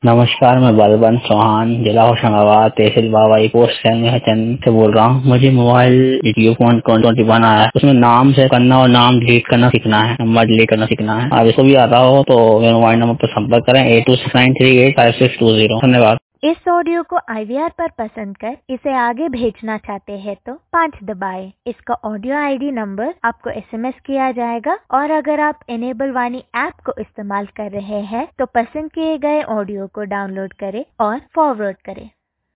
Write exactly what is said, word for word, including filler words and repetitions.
नमस्कार, मैं बलवंत चौहान, जिला होशंगाबाद, तहसील बाबई, पोस्ट चंद से बोल रहा हूँ। मुझे mobile Jio phone twenty one आया है, उसमें नाम से करना और नाम डिलीट करना सीखना है, नंबर डिलीट करना सीखना है। आप इसको भी आता हो तो मेरे मोबाइल नंबर पर संपर्क करें eight two six nine three eight five six two zero. धन्यवाद। इस ऑडियो को आई वी आर पर पसंद कर इसे आगे भेजना चाहते हैं तो पाँच दबाएं। इसका ऑडियो आई डी नंबर आपको एस एम एस किया जाएगा और अगर आप इनेबल वाणी ऐप को इस्तेमाल कर रहे हैं तो पसंद किए गए ऑडियो को डाउनलोड करें और फॉरवर्ड करें।